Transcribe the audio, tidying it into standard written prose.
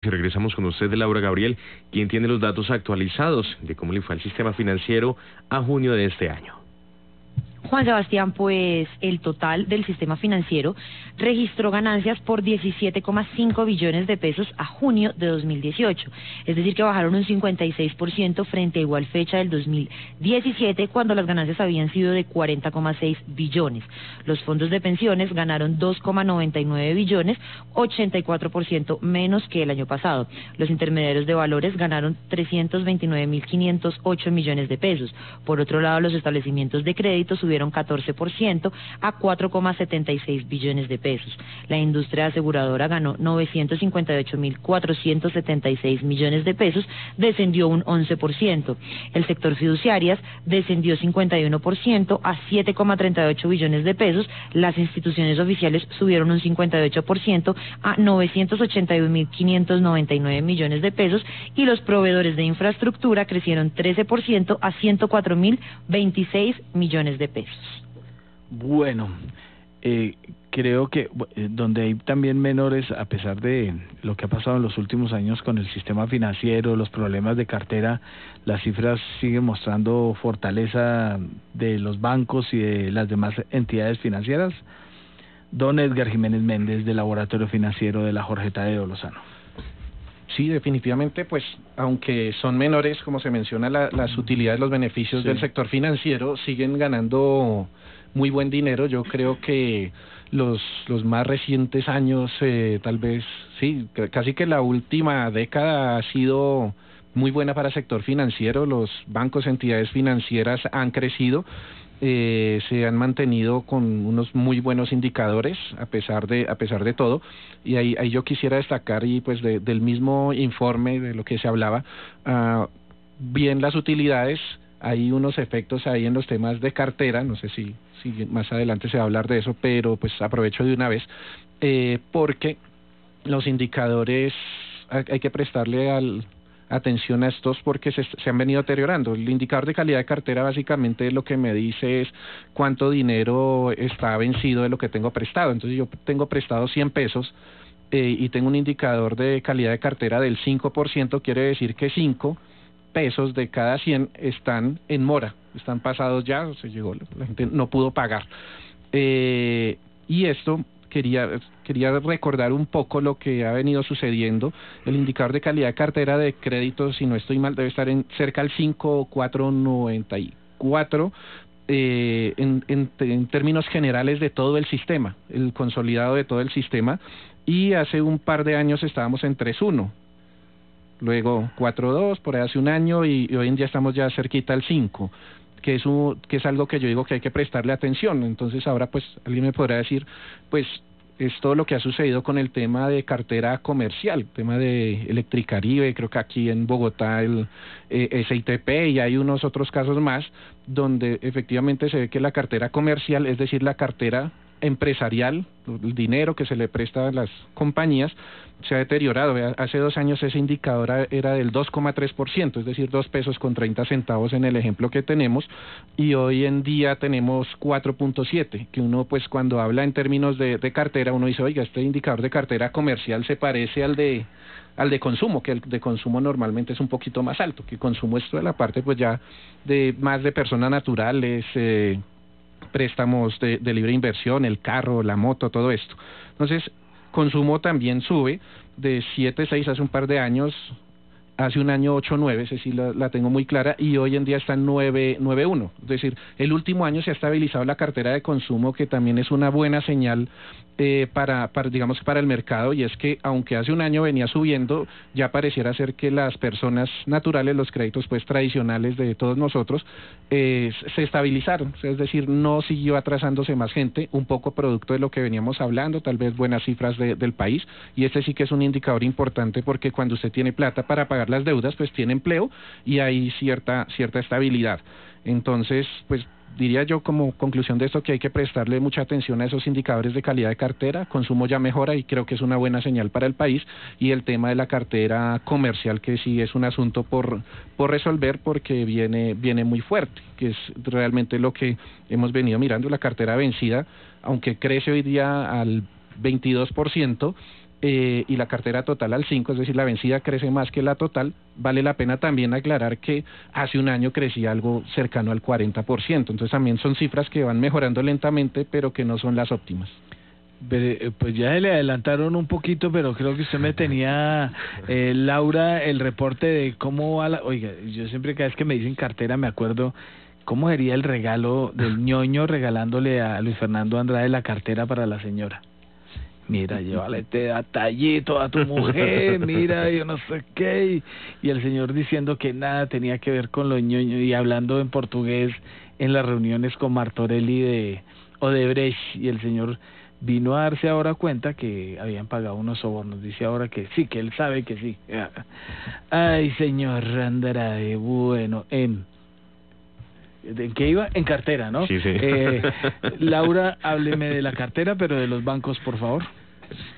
Y regresamos con usted, Laura Gabriel, quien tiene los datos actualizados de cómo le fue al sistema financiero a junio de este año. Juan Sebastián, pues el total del sistema financiero registró ganancias por 17,5 billones de pesos a junio de 2018, es decir que bajaron un 56% frente a igual fecha del 2017, cuando las ganancias habían sido de 40,6 billones. Los fondos de pensiones ganaron 2,99 billones, 84% menos que el año pasado. Los intermediarios de valores ganaron 329.508 millones de pesos. Por otro lado, los establecimientos de crédito subieron 14% a 4,76 billones de pesos. La industria aseguradora ganó 958.476 millones de pesos, descendió un 11%. El sector fiduciarias descendió 51% a 7,38 billones de pesos. Las instituciones oficiales subieron un 58% a 981.599 millones de pesos y los proveedores de infraestructura crecieron 13% a 104.026 millones de pesos. Bueno, creo que donde hay también menores, a pesar de lo que ha pasado en los últimos años con el sistema financiero, los problemas de cartera, las cifras siguen mostrando fortaleza de los bancos y de las demás entidades financieras. Don Edgar Jiménez Méndez, del Laboratorio Financiero de la Jorge Tadeo Lozano. Sí, definitivamente, pues, aunque son menores, como se menciona, las utilidades, los beneficios del sector financiero siguen ganando muy buen dinero. Yo creo que los más recientes años, tal vez, sí, casi que la última década ha sido muy buena para el sector financiero. Los bancos, entidades financieras han crecido. Se han mantenido con unos muy buenos indicadores a pesar de todo, y ahí yo quisiera destacar, y pues del mismo informe de lo que se hablaba, bien las utilidades. Hay unos efectos ahí en los temas de cartera, no sé si más adelante se va a hablar de eso, pero pues aprovecho de una vez, porque los indicadores hay que prestarle atención a estos porque se han venido deteriorando. El indicador de calidad de cartera básicamente lo que me dice es cuánto dinero está vencido de lo que tengo prestado. Entonces yo tengo prestado 100 pesos y tengo un indicador de calidad de cartera del 5%, quiere decir que 5 pesos de cada 100 están en mora, están pasados ya, se llegó, la gente no pudo pagar. Y esto quería recordar un poco lo que ha venido sucediendo. El indicador de calidad de cartera de crédito, si no estoy mal, debe estar en cerca del 5,494 en términos generales de todo el sistema, el consolidado de todo el sistema, y hace un par de años estábamos en 3,1, luego 4,2 por ahí hace un año, y hoy en día estamos ya cerquita al 5, que es algo que yo digo que hay que prestarle atención. Entonces ahora pues alguien me podrá decir, pues es todo lo que ha sucedido con el tema de cartera comercial, tema de Electricaribe, creo que aquí en Bogotá el SITP, y hay unos otros casos más donde efectivamente se ve que la cartera comercial, es decir, la cartera empresarial, el dinero que se le presta a las compañías, se ha deteriorado. Hace 2 años ese indicador era del 2,3%, es decir, 2 pesos con 30 centavos en el ejemplo que tenemos, y hoy en día tenemos 4,7, que uno pues cuando habla en términos de cartera, uno dice, oiga, este indicador de cartera comercial se parece al de consumo, que el de consumo normalmente es un poquito más alto, que consumo esto de la parte pues ya de más de personas naturales, préstamos de libre inversión, el carro, la moto, todo esto. Entonces, consumo también sube de 7,6 hace un par de años, hace un año 8,9, ese sí la tengo muy clara, y hoy en día está en 9,1. Es decir, el último año se ha estabilizado la cartera de consumo, que también es una buena señal para el mercado, y es que aunque hace un año venía subiendo, ya pareciera ser que las personas naturales, los créditos pues tradicionales de todos nosotros, se estabilizaron, es decir, no siguió atrasándose más gente, un poco producto de lo que veníamos hablando, tal vez buenas cifras del país, y este sí que es un indicador importante, porque cuando usted tiene plata para pagar las deudas, pues tiene empleo y hay cierta estabilidad. Entonces, pues diría yo como conclusión de esto que hay que prestarle mucha atención a esos indicadores de calidad de cartera. Consumo ya mejora y creo que es una buena señal para el país, y el tema de la cartera comercial, que sí es un asunto por resolver, porque viene muy fuerte, que es realmente lo que hemos venido mirando. La cartera vencida, aunque crece hoy día al 22%, y la cartera total al 5, es decir, la vencida crece más que la total, vale la pena también aclarar que hace un año crecía algo cercano al 40%, entonces también son cifras que van mejorando lentamente, pero que no son las óptimas. Pues ya le adelantaron un poquito, pero creo que usted me tenía, Laura, el reporte de cómo va la... Oiga, yo siempre cada vez que me dicen cartera me acuerdo cómo sería el regalo del ñoño regalándole a Luis Fernando Andrade la cartera para la señora. Mira, llévale este detallito a tu mujer, mira, yo no sé qué, y el señor diciendo que nada tenía que ver con los ñoños y hablando en portugués en las reuniones con Martorelli de Odebrecht, y el señor vino a darse ahora cuenta que habían pagado unos sobornos, dice ahora que sí, que él sabe que sí. Ay, señor Andrade, bueno, ¿en qué iba? En cartera, ¿no? Sí, sí. Laura, hábleme de la cartera, pero de los bancos, por favor.